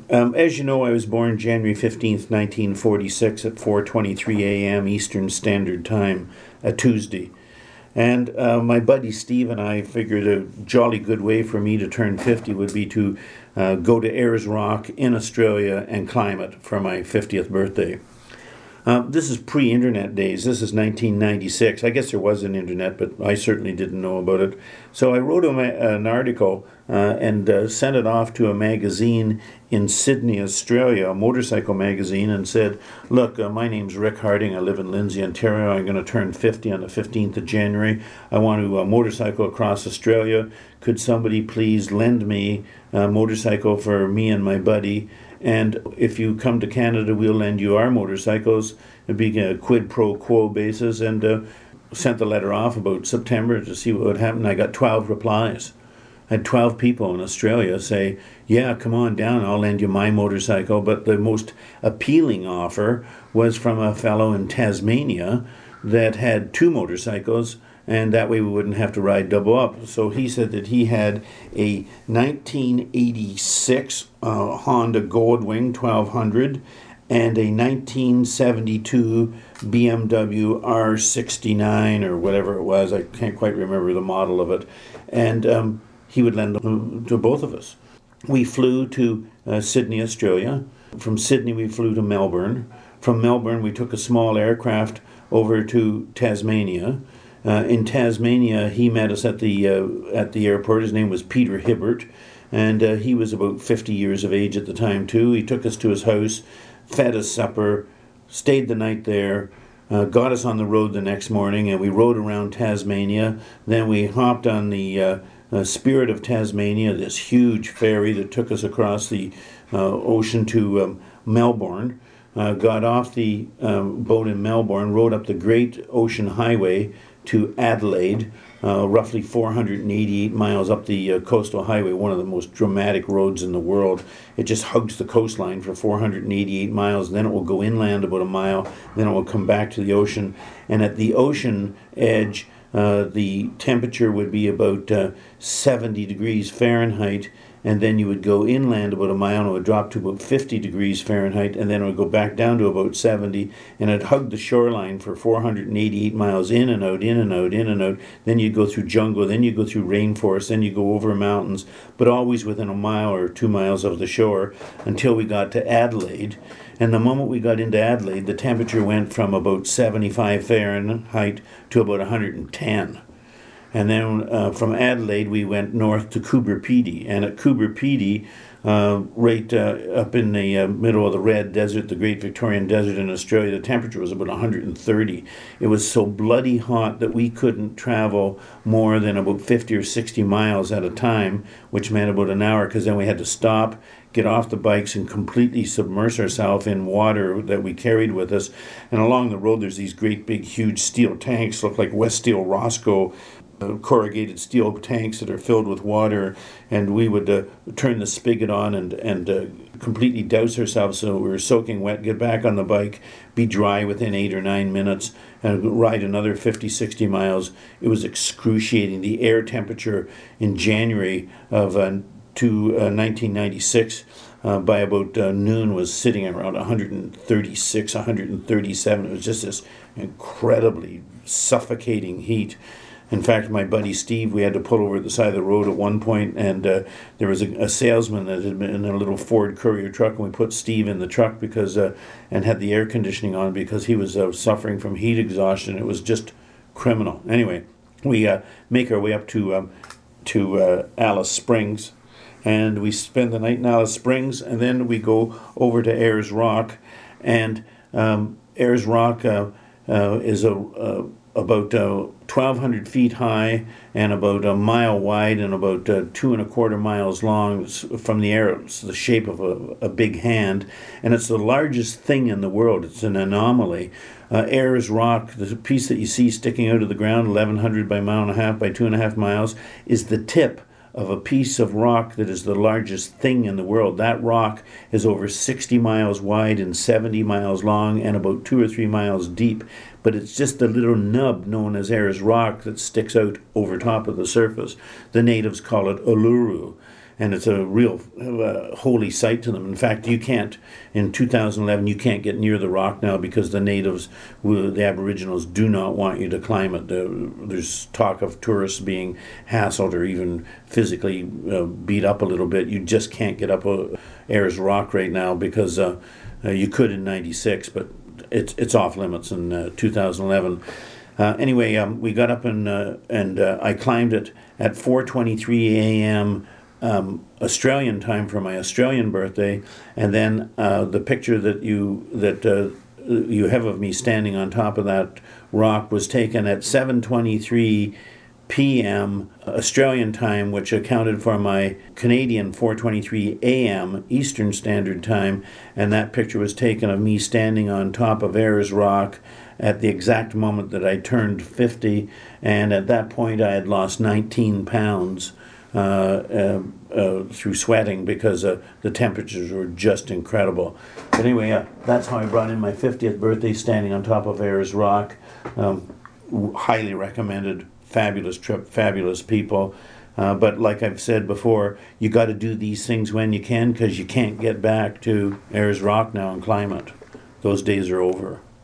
As you know, I was born January 15th, 1946 at 4:23 a.m. Eastern Standard Time, a Tuesday. And my buddy Steve and I figured a jolly good way for me to turn 50 would be to go to Ayers Rock in Australia and climb it for my 50th birthday. This is pre-internet days. This is 1996. I guess there was an internet, but I certainly didn't know about it. So I wrote an article and sent it off to a magazine in Sydney, Australia, a motorcycle magazine, and said, look, my name's Rick Harding. I live in Lindsay, Ontario. I'm going to turn 50 on the 15th of January. I want to motorcycle across Australia. Could somebody please lend me a motorcycle for me and my buddy? And if you come to Canada, we'll lend you our motorcycles. It'd be a quid pro quo basis. And sent the letter off about September to see what would happen. I got 12 replies. I had 12 people in Australia say, yeah, come on down, I'll lend you my motorcycle. But the most appealing offer was from a fellow in Tasmania that had two motorcycles, and that way we wouldn't have to ride double up. So he said that he had a 1986 Honda Goldwing 1200 and a 1972 BMW R69 or whatever it was. I can't quite remember the model of it. And he would lend them to both of us. We flew to Sydney, Australia. From Sydney we flew to Melbourne. From Melbourne we took a small aircraft over to Tasmania. In Tasmania, he met us at the airport. His name was Peter Hibbert, and he was about 50 years of age at the time too. He took us to his house, fed us supper, stayed the night there, got us on the road the next morning, and we rode around Tasmania. Then we hopped on the Spirit of Tasmania, this huge ferry that took us across the ocean to Melbourne. Got off the boat in Melbourne, rode up the Great Ocean Highway to Adelaide, roughly 488 miles up the coastal highway, one of the most dramatic roads in the world. It just hugs the coastline for 488 miles, then it will go inland about a mile, then it will come back to the ocean. And at the ocean edge, the temperature would be about 70 degrees Fahrenheit, and then you would go inland about a mile and it would drop to about 50 degrees Fahrenheit, and then it would go back down to about 70, and it hugged the shoreline for 488 miles in and out, in and out, in and out. Then you go through jungle, then you go through rainforest, then you go over mountains, but always within a mile or 2 miles of the shore until we got to Adelaide. And the moment we got into Adelaide, the temperature went from about 75 Fahrenheit to about 110. And then from Adelaide, we went north to Coober Pedy. And at Coober Pedy, right up in the middle of the Red Desert, the Great Victorian Desert in Australia, the temperature was about 130. It was so bloody hot that we couldn't travel more than about 50 or 60 miles at a time, which meant about an hour, because then we had to stop, get off the bikes, and completely submerge ourselves in water that we carried with us. And along the road, there's these great big huge steel tanks, look like West Steel Roscoe, corrugated steel tanks that are filled with water, and we would turn the spigot on and completely douse ourselves so we were soaking wet, get back on the bike, be dry within 8 or 9 minutes, and ride another 50, 60 miles. It was excruciating. The air temperature in January of 1996 by about noon was sitting around 136, 137. It was just this incredibly suffocating heat. In fact, my buddy Steve, we had to pull over at the side of the road at one point, and there was a salesman that had been in a little Ford Courier truck, and we put Steve in the truck because and had the air conditioning on because he was suffering from heat exhaustion. It was just criminal. Anyway, we make our way up to Alice Springs, and we spend the night in Alice Springs, and then we go over to Ayers Rock, and Ayers Rock is about 1,200 feet high and about a mile wide and about 2.25 miles long. It's from the air. It's the shape of a big hand, and it's the largest thing in the world. It's an anomaly. Ayers Rock, the piece that you see sticking out of the ground, 1,100 by 1.5 miles by 2.5 miles, is the tip of a piece of rock that is the largest thing in the world. That rock is over 60 miles wide and 70 miles long and about 2 or 3 miles deep, but it's just the little nub known as Ayers Rock that sticks out over top of the surface. The natives call it Uluru. and it's a real holy site to them. In fact, you can't, in 2011, you can't get near the rock now because the natives, the Aboriginals, do not want you to climb it. There's talk of tourists being hassled or even physically beat up a little bit. You just can't get up Ayers Rock right now because you could in '96, but it's off limits in 2011. Anyway, we got up and I climbed it at 4:23 a.m. Australian time for my Australian birthday, and then the picture that you have of me standing on top of that rock was taken at 7:23 p.m. Australian time, which accounted for my Canadian 4:23 a.m. Eastern Standard Time, and that picture was taken of me standing on top of Ayers Rock at the exact moment that I turned 50, and at that point I had lost 19 pounds through sweating because the temperatures were just incredible. But anyway, that's how I brought in my 50th birthday, standing on top of Ayers Rock. Highly recommended. Fabulous trip, fabulous people. But like I've said before, you got to do these things when you can, because you can't get back to Ayers Rock now and climb it. Those days are over.